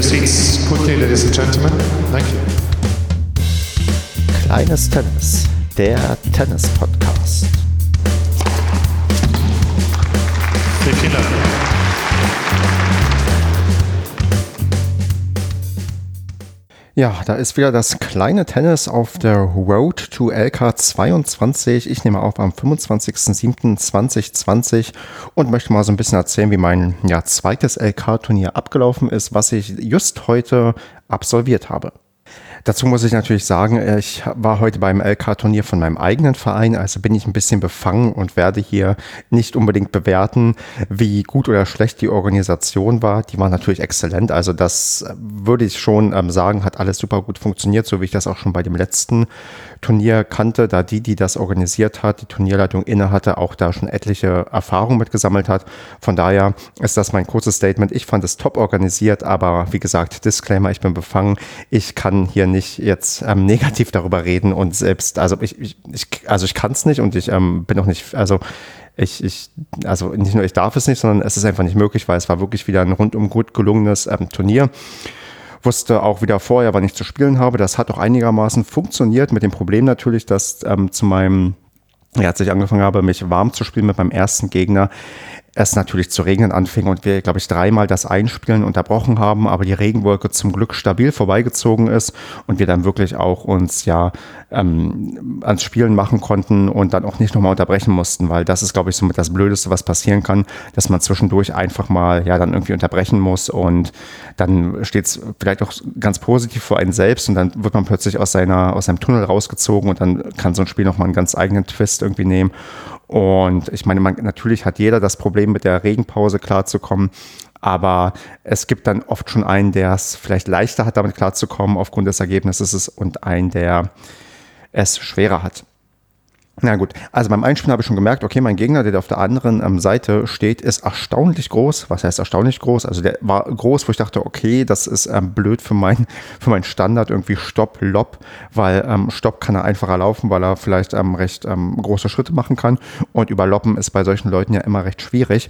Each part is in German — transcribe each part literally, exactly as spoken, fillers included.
your seats quickly, ladies and gentlemen. Thank you. Kleines Tennis, der Tennis-Podcast. Vielen Dank. Ja, da ist wieder das kleine Tennis auf der Road to L K zweiundzwanzig. Ich nehme auf am fünfundzwanzigsten siebten zweitausendzwanzig und möchte mal so ein bisschen erzählen, wie mein ja, zweites L K-Turnier abgelaufen ist, was ich just heute absolviert habe. Dazu muss ich natürlich sagen, ich war heute beim L K-Turnier von meinem eigenen Verein, also bin ich ein bisschen befangen und werde hier nicht unbedingt bewerten, wie gut oder schlecht die Organisation war. Die war natürlich exzellent, also das würde ich schon ähm, sagen, hat alles super gut funktioniert, so wie ich das auch schon bei dem letzten Turnier kannte, da die, die das organisiert hat, die Turnierleitung inne hatte, auch da schon etliche Erfahrungen mitgesammelt hat. Von daher ist das mein kurzes Statement. Ich fand es top organisiert, aber wie gesagt, Disclaimer, ich bin befangen. Ich kann hier nicht jetzt ähm, negativ darüber reden und selbst, also ich, ich, ich also ich kann es nicht und ich ähm, bin auch nicht, also ich, ich, also nicht nur ich darf es nicht, sondern es ist einfach nicht möglich, weil es war wirklich wieder ein rundum gut gelungenes ähm, Turnier. Wusste auch wieder vorher, wann ich zu spielen habe. Das hat auch einigermaßen funktioniert, mit dem Problem natürlich, dass ähm, zu meinem, ja, als ich angefangen habe, mich warm zu spielen mit meinem ersten Gegner, es natürlich zu regnen anfing und wir, glaube ich, dreimal das Einspielen unterbrochen haben, aber die Regenwolke zum Glück stabil vorbeigezogen ist und wir dann wirklich auch uns ja ähm, ans Spielen machen konnten und dann auch nicht nochmal unterbrechen mussten, weil das ist, glaube ich, somit das Blödeste, was passieren kann, dass man zwischendurch einfach mal ja dann irgendwie unterbrechen muss und dann steht es vielleicht auch ganz positiv für einen selbst und dann wird man plötzlich aus seiner aus seinem Tunnel rausgezogen und dann kann so ein Spiel nochmal einen ganz eigenen Twist irgendwie nehmen. Und ich meine, man, natürlich hat jeder das Problem, mit der Regenpause klarzukommen, aber es gibt dann oft schon einen, der es vielleicht leichter hat, damit klarzukommen aufgrund des Ergebnisses und einen, der es schwerer hat. Na gut, also beim Einspielen habe ich schon gemerkt, okay, mein Gegner, der auf der anderen ähm, Seite steht, ist erstaunlich groß. Was heißt erstaunlich groß? Also der war groß, wo ich dachte, okay, das ist ähm, blöd für mein, für mein Standard, irgendwie Stopp, Lob, weil ähm, Stopp kann er einfacher laufen, weil er vielleicht ähm, recht ähm, große Schritte machen kann und über Loppen ist bei solchen Leuten ja immer recht schwierig.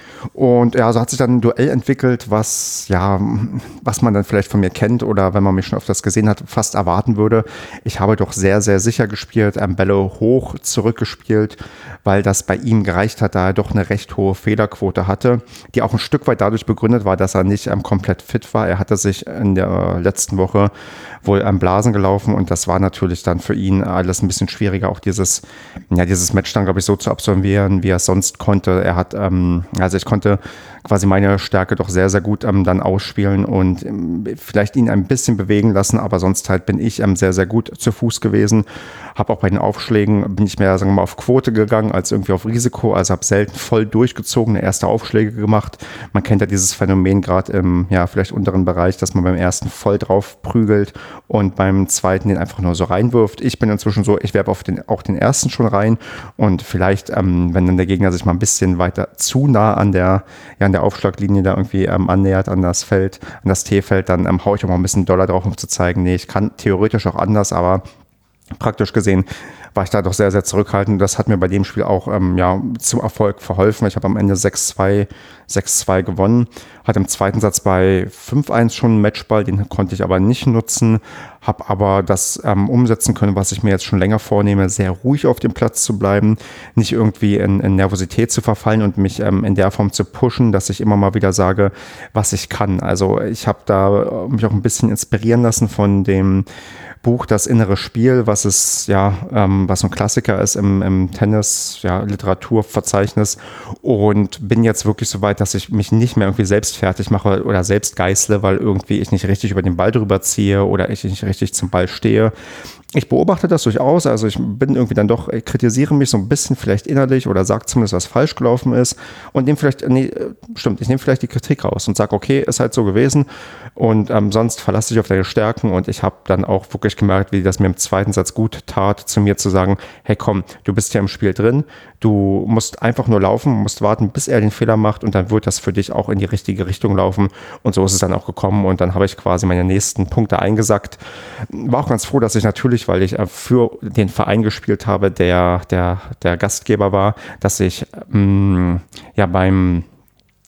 Und ja, so hat sich dann ein Duell entwickelt, was ja, was man dann vielleicht von mir kennt oder wenn man mich schon öfters gesehen hat, fast erwarten würde. Ich habe doch sehr, sehr sicher gespielt, ähm, Bälle hoch zurückgespielt, weil das bei ihm gereicht hat, da er doch eine recht hohe Fehlerquote hatte, die auch ein Stück weit dadurch begründet war, dass er nicht ähm, komplett fit war. Er hatte sich in der letzten Woche wohl am Blasen gelaufen und das war natürlich dann für ihn alles ein bisschen schwieriger, auch dieses, ja, dieses Match dann, glaube ich, so zu absolvieren, wie er es sonst konnte. Er hat, ähm, also ich konnte quasi meine Stärke doch sehr, sehr gut ähm, dann ausspielen und ähm, vielleicht ihn ein bisschen bewegen lassen, aber sonst halt bin ich ähm, sehr, sehr gut zu Fuß gewesen. Habe auch bei den Aufschlägen, bin ich mehr, sagen wir mal, auf Quote gegangen als irgendwie auf Risiko, also habe selten voll durchgezogene erste Aufschläge gemacht. Man kennt ja dieses Phänomen gerade im, ja, vielleicht unteren Bereich, dass man beim ersten voll drauf prügelt und beim zweiten den einfach nur so reinwirft. Ich bin inzwischen so, ich werfe auf den, auch den ersten schon rein und vielleicht, ähm, wenn dann der Gegner sich mal ein bisschen weiter zu nah an der, ja, an der Aufschlaglinie da irgendwie ähm, annähert an das Feld, an das T-Feld, dann ähm, haue ich auch mal ein bisschen Dollar drauf, um zu zeigen, nee, ich kann theoretisch auch anders, aber praktisch gesehen war ich da doch sehr, sehr zurückhaltend. Das hat mir bei dem Spiel auch ähm, ja, zum Erfolg verholfen. Ich habe am Ende sechs zwei gewonnen. Hatte im zweiten Satz bei fünf eins schon einen Matchball, den konnte ich aber nicht nutzen. Habe aber das ähm, umsetzen können, was ich mir jetzt schon länger vornehme, sehr ruhig auf dem Platz zu bleiben, nicht irgendwie in, in Nervosität zu verfallen und mich ähm, in der Form zu pushen, dass ich immer mal wieder sage, was ich kann. Also ich habe da mich auch ein bisschen inspirieren lassen von dem Buch Das innere Spiel, was es ja, ähm, was so ein Klassiker ist im, im Tennis, ja, Literaturverzeichnis und bin jetzt wirklich so weit, dass ich mich nicht mehr irgendwie selbst fertig mache oder selbst geißle, weil irgendwie ich nicht richtig über den Ball drüber ziehe oder ich nicht richtig zum Ball stehe. Ich beobachte das durchaus, also ich bin irgendwie dann doch, ich kritisiere mich so ein bisschen vielleicht innerlich oder sage zumindest, was falsch gelaufen ist und nehme vielleicht, nee, stimmt, ich nehme vielleicht die Kritik raus und sage, okay, ist halt so gewesen und ähm, sonst verlasse dich auf deine Stärken und ich habe dann auch wirklich gemerkt, wie das mir im zweiten Satz gut tat, zu mir zu sagen, hey komm, du bist ja im Spiel drin, du musst einfach nur laufen, musst warten, bis er den Fehler macht und dann wird das für dich auch in die richtige Richtung laufen und so ist es dann auch gekommen und dann habe ich quasi meine nächsten Punkte eingesackt. War auch ganz froh, dass ich natürlich, weil ich für den Verein gespielt habe, der der, der Gastgeber war, dass ich mh, ja beim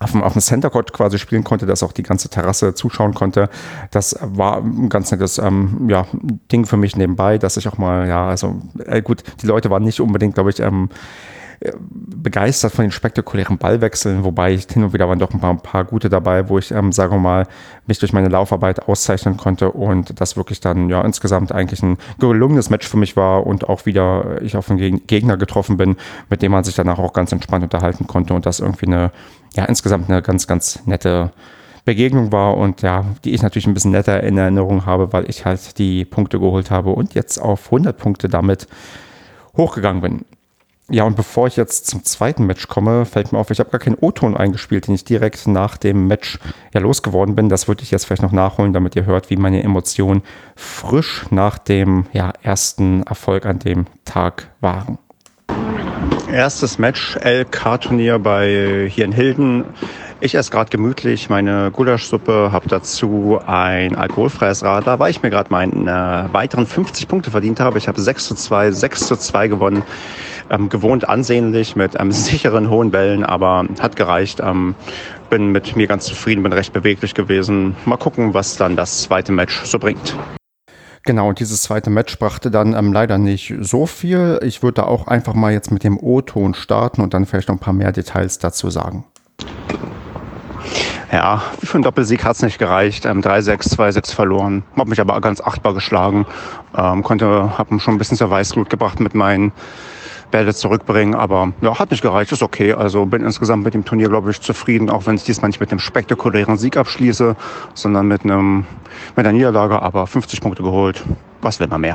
auf dem, auf dem Center Court quasi spielen konnte, dass auch die ganze Terrasse zuschauen konnte. Das war ein ganz nettes ähm, ja, Ding für mich nebenbei, dass ich auch mal, ja, also äh, gut, die Leute waren nicht unbedingt, glaube ich, ähm, begeistert von den spektakulären Ballwechseln, wobei ich hin und wieder waren doch ein paar, ein paar gute dabei, wo ich, ähm, sagen wir mal, mich durch meine Laufarbeit auszeichnen konnte und das wirklich dann ja insgesamt eigentlich ein gelungenes Match für mich war und auch wieder ich auf einen Gegner getroffen bin, mit dem man sich danach auch ganz entspannt unterhalten konnte und das irgendwie eine, ja, insgesamt eine ganz, ganz nette Begegnung war und ja, die ich natürlich ein bisschen netter in Erinnerung habe, weil ich halt die Punkte geholt habe und jetzt auf hundert Punkte damit hochgegangen bin. Ja, und bevor ich jetzt zum zweiten Match komme, fällt mir auf, ich habe gar keinen O-Ton eingespielt, den ich direkt nach dem Match ja losgeworden bin. Das würde ich jetzt vielleicht noch nachholen, damit ihr hört, wie meine Emotionen frisch nach dem ja, ersten Erfolg an dem Tag waren. Erstes Match, L K-Turnier bei hier in Hilden. Ich esse gerade gemütlich meine Gulaschsuppe, habe dazu ein alkoholfreies Radler, weil ich mir gerade meine weiteren fünfzig Punkte verdient habe. Ich habe sechs zu zwei, sechs zu zwei gewonnen. Ähm, gewohnt ansehnlich mit ähm, sicheren hohen Bällen, aber hat gereicht. Ähm, bin mit mir ganz zufrieden, bin recht beweglich gewesen. Mal gucken, was dann das zweite Match so bringt. Genau, und dieses zweite Match brachte dann ähm, leider nicht so viel. Ich würde da auch einfach mal jetzt mit dem O-Ton starten und dann vielleicht noch ein paar mehr Details dazu sagen. Ja, für einen Doppelsieg hat es nicht gereicht. Ähm, drei sechs, zwei sechs verloren. Habe mich aber ganz achtbar geschlagen. Ähm, konnte, habe schon ein bisschen zur Weißglut gebracht mit meinen Bälle zurückbringen, aber ja, hat nicht gereicht, ist okay. Also bin insgesamt mit dem Turnier, glaube ich, zufrieden, auch wenn ich diesmal nicht mit einem spektakulären Sieg abschließe, sondern mit einem mit einer Niederlage, aber fünfzig Punkte geholt. Was will man mehr?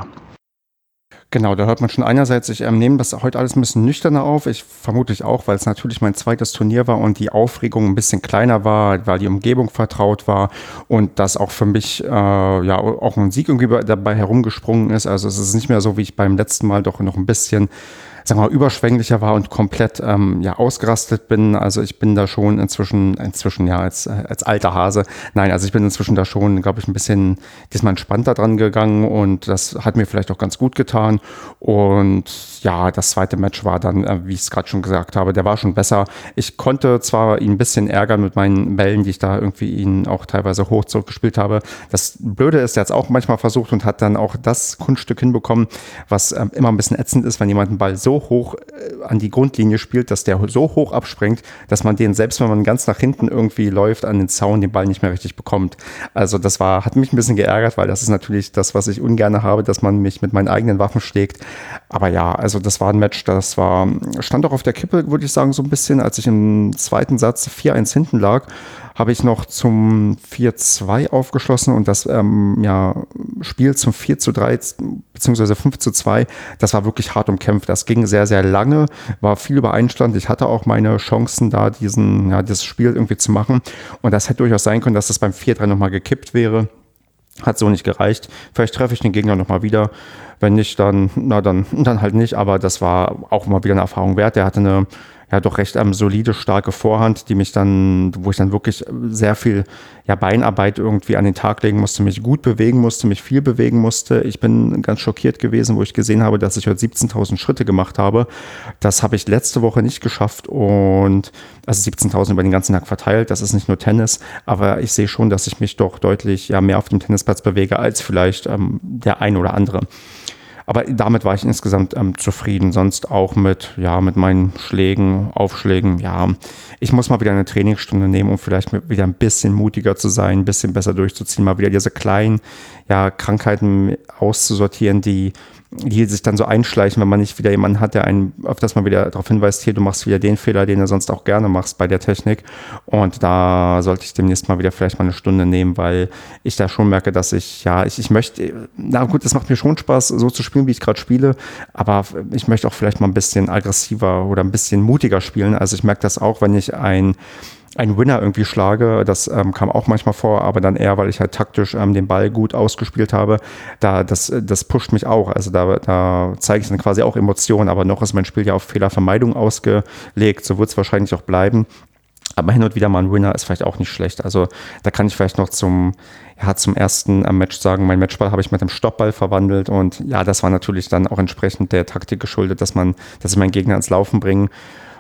Genau, da hört man schon einerseits, ich ähm, nehme das heute alles ein bisschen nüchterner auf. Ich vermutlich auch, weil es natürlich mein zweites Turnier war und die Aufregung ein bisschen kleiner war, weil die Umgebung vertraut war und das auch für mich äh, ja auch ein Sieg irgendwie dabei herumgesprungen ist. Also es ist nicht mehr so, wie ich beim letzten Mal doch noch ein bisschen, sagen wir mal, überschwänglicher war und komplett ähm, ja ausgerastet bin. Also ich bin da schon inzwischen, inzwischen ja als, als alter Hase, nein, also ich bin inzwischen da schon, glaube ich, ein bisschen diesmal entspannter dran gegangen und das hat mir vielleicht auch ganz gut getan. Und ja, das zweite Match war dann, äh, wie ich es gerade schon gesagt habe, der war schon besser. Ich konnte zwar ihn ein bisschen ärgern mit meinen Bällen, die ich da irgendwie ihn auch teilweise hoch zurückgespielt habe. Das Blöde ist, er hat es auch manchmal versucht und hat dann auch das Kunststück hinbekommen, was ähm, immer ein bisschen ätzend ist, wenn jemand einen Ball so hoch äh, an die Grundlinie spielt, dass der so hoch abspringt, dass man den, selbst wenn man ganz nach hinten irgendwie läuft, an den Zaun den Ball nicht mehr richtig bekommt. Also das war, hat mich ein bisschen geärgert, weil das ist natürlich das, was ich ungern habe, dass man mich mit meinen eigenen Waffen schlägt. Aber ja, also das war ein Match, das war, stand auch auf der Kippe, würde ich sagen, so ein bisschen, als ich im zweiten Satz vier eins hinten lag, habe ich noch zum vier zwei aufgeschlossen und das ähm, ja, Spiel zum vier zu drei beziehungsweise fünf zu zwei, das war wirklich hart umkämpft. Das ging sehr, sehr lange, war viel über Einstand. Ich hatte auch meine Chancen da, diesen, ja, dieses Spiel irgendwie zu machen und das hätte durchaus sein können, dass das beim vier drei nochmal gekippt wäre. Hat so nicht gereicht. Vielleicht treffe ich den Gegner nochmal wieder. Wenn nicht, dann, na dann, dann halt nicht. Aber das war auch mal wieder eine Erfahrung wert. Der hatte eine, ja, doch recht ähm, solide, starke Vorhand, die mich dann, wo ich dann wirklich sehr viel, ja, Beinarbeit irgendwie an den Tag legen musste, mich gut bewegen musste, mich viel bewegen musste. Ich bin ganz schockiert gewesen, wo ich gesehen habe, dass ich heute siebzehntausend Schritte gemacht habe. Das habe ich letzte Woche nicht geschafft und, also siebzehntausend über den ganzen Tag verteilt. Das ist nicht nur Tennis, aber ich sehe schon, dass ich mich doch deutlich, ja, mehr auf dem Tennisplatz bewege als vielleicht ähm, der ein oder andere. Aber damit war ich insgesamt ähm, zufrieden. Sonst auch mit, ja, mit meinen Schlägen, Aufschlägen. Ja, ich muss mal wieder eine Trainingsstunde nehmen, um vielleicht wieder ein bisschen mutiger zu sein, ein bisschen besser durchzuziehen, mal wieder diese kleinen, ja, Krankheiten auszusortieren, die die sich dann so einschleichen, wenn man nicht wieder jemanden hat, der einen auf das mal wieder darauf hinweist, hier, du machst wieder den Fehler, den du sonst auch gerne machst bei der Technik. Und da sollte ich demnächst mal wieder vielleicht mal eine Stunde nehmen, weil ich da schon merke, dass ich, ja, ich, ich möchte, na gut, es macht mir schon Spaß, so zu spielen, wie ich gerade spiele, aber ich möchte auch vielleicht mal ein bisschen aggressiver oder ein bisschen mutiger spielen. Also ich merke das auch, wenn ich ein einen Winner irgendwie schlage, das ähm, kam auch manchmal vor, aber dann eher, weil ich halt taktisch ähm, den Ball gut ausgespielt habe, da, das, das pusht mich auch, also da, da zeige ich dann quasi auch Emotionen, aber noch ist mein Spiel ja auf Fehlervermeidung ausgelegt, so wird es wahrscheinlich auch bleiben. Aber hin und wieder mal ein Winner ist vielleicht auch nicht schlecht. Also da kann ich vielleicht noch zum, ja, zum ersten äh, Match sagen, mein Matchball habe ich mit dem Stoppball verwandelt und ja, das war natürlich dann auch entsprechend der Taktik geschuldet, dass man, dass ich meinen Gegner ins Laufen bringen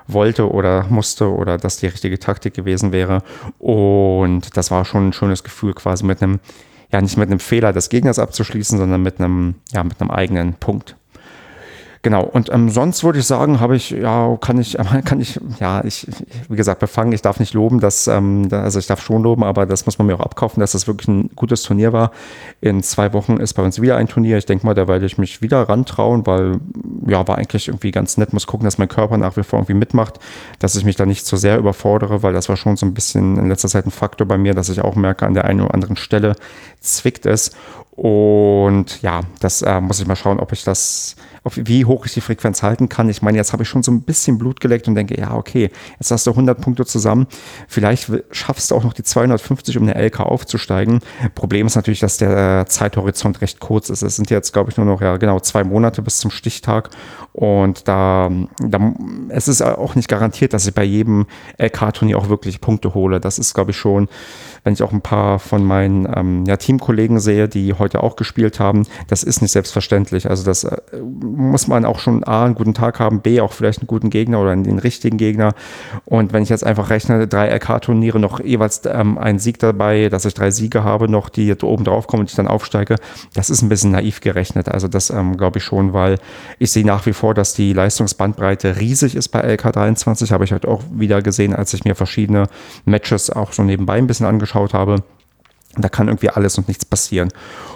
wollte oder musste oder das die richtige Taktik gewesen wäre. Und das war schon ein schönes Gefühl, quasi mit einem, ja nicht mit einem Fehler des Gegners abzuschließen, sondern mit einem, ja, mit einem eigenen Punkt. Genau, und ähm, sonst würde ich sagen, habe ich, ja, kann ich, kann ich, ja, ich, wie gesagt, befangen, ich darf nicht loben, dass, ähm, da, also ich darf schon loben, aber das muss man mir auch abkaufen, dass das wirklich ein gutes Turnier war. In zwei Wochen ist bei uns wieder ein Turnier. Ich denke mal, da werde ich mich wieder rantrauen, weil, ja, war eigentlich irgendwie ganz nett. Muss gucken, dass mein Körper nach wie vor irgendwie mitmacht, dass ich mich da nicht so sehr überfordere, weil das war schon so ein bisschen in letzter Zeit ein Faktor bei mir, dass ich auch merke, an der einen oder anderen Stelle zwickt es. Und ja, das äh, muss ich mal schauen, ob ich das, ob, wie hoch ich die Frequenz halten kann. Ich meine, jetzt habe ich schon so ein bisschen Blut geleckt und denke, ja, okay, jetzt hast du hundert Punkte zusammen. Vielleicht schaffst du auch noch die zweihundertfünfzig, um eine L K aufzusteigen. Problem ist natürlich, dass der Zeithorizont recht kurz ist. Es sind jetzt, glaube ich, nur noch, ja, genau zwei Monate bis zum Stichtag. Und da, da, es ist auch nicht garantiert, dass ich bei jedem L K-Turnier auch wirklich Punkte hole. Das ist, glaube ich, schon, wenn ich auch ein paar von meinen ähm, ja, Teamkollegen sehe, die heute auch gespielt haben, das ist nicht selbstverständlich. Also das äh, muss man auch schon A, einen guten Tag haben, B, auch vielleicht einen guten Gegner oder den richtigen Gegner. Und wenn ich jetzt einfach rechne, drei L K-Turniere, noch jeweils ähm, einen Sieg dabei, dass ich drei Siege habe, noch die oben drauf kommen und ich dann aufsteige, das ist ein bisschen naiv gerechnet. Also das ähm, glaube ich schon, weil ich sehe nach wie vor, dass die Leistungsbandbreite riesig ist bei L K dreiundzwanzig. Habe ich heute auch wieder gesehen, als ich mir verschiedene Matches auch so nebenbei ein bisschen angeschaut habe. Da kann irgendwie alles und nichts passieren.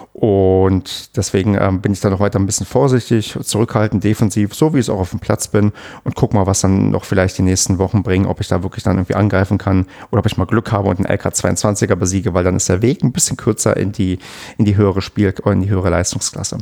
Und deswegen ähm, bin ich da noch weiter ein bisschen vorsichtig, zurückhaltend, defensiv, so wie ich es auch auf dem Platz bin und guck mal, was dann noch vielleicht die nächsten Wochen bringen, ob ich da wirklich dann irgendwie angreifen kann oder ob ich mal Glück habe und einen L K zweiundzwanziger besiege, weil dann ist der Weg ein bisschen kürzer in die, in die höhere Spiel- oder in die höhere Leistungsklasse.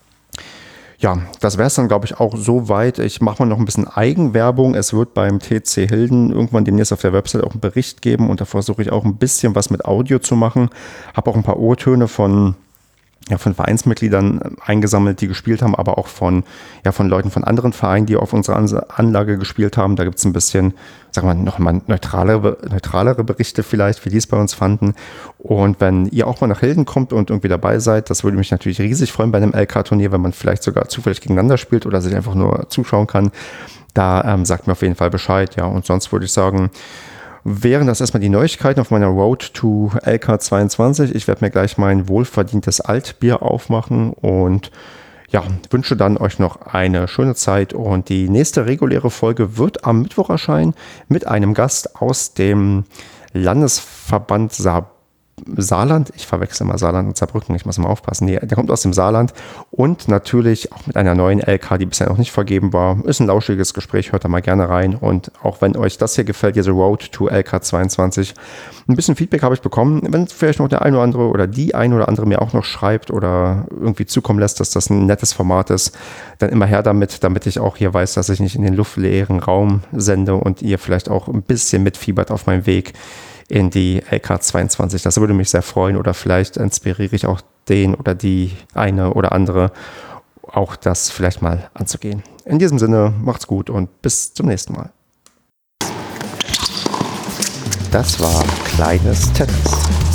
Ja, das wäre es dann, glaube ich, auch soweit. Ich mache mal noch ein bisschen Eigenwerbung. Es wird beim T C Hilden irgendwann demnächst auf der Website auch einen Bericht geben und da versuche ich auch ein bisschen was mit Audio zu machen. Habe auch ein paar O-Töne von ja, von Vereinsmitgliedern eingesammelt, die gespielt haben, aber auch von, ja, von Leuten von anderen Vereinen, die auf unserer Anlage gespielt haben. Da gibt es ein bisschen, sagen wir mal, nochmal neutralere, neutralere Berichte vielleicht, wie die es bei uns fanden. Und wenn ihr auch mal nach Hilden kommt und irgendwie dabei seid, das würde mich natürlich riesig freuen bei einem L K-Turnier, wenn man vielleicht sogar zufällig gegeneinander spielt oder sich einfach nur zuschauen kann. Da ähm, sagt mir auf jeden Fall Bescheid. Ja, und sonst würde ich sagen, wären das erstmal die Neuigkeiten auf meiner Road to L K zweiundzwanzig. Ich werde mir gleich mein wohlverdientes Altbier aufmachen und ja, wünsche dann euch noch eine schöne Zeit und die nächste reguläre Folge wird am Mittwoch erscheinen mit einem Gast aus dem Landesverband Saarbrücken. Saarland, ich verwechsel mal Saarland und Saarbrücken, ich muss mal aufpassen, nee, der kommt aus dem Saarland und natürlich auch mit einer neuen L K, die bisher noch nicht vergeben war. Ist ein lauschiges Gespräch, hört da mal gerne rein und auch wenn euch das hier gefällt, diese Road to L K zweiundzwanzig, ein bisschen Feedback habe ich bekommen, wenn vielleicht noch der eine oder andere oder die eine oder andere mir auch noch schreibt oder irgendwie zukommen lässt, dass das ein nettes Format ist, dann immer her damit, damit ich auch hier weiß, dass ich nicht in den luftleeren Raum sende und ihr vielleicht auch ein bisschen mitfiebert auf meinem Weg in die L K zweiundzwanzig. Das würde mich sehr freuen oder vielleicht inspiriere ich auch den oder die eine oder andere auch das vielleicht mal anzugehen. In diesem Sinne, macht's gut und bis zum nächsten Mal. Das war Kleines Tennis.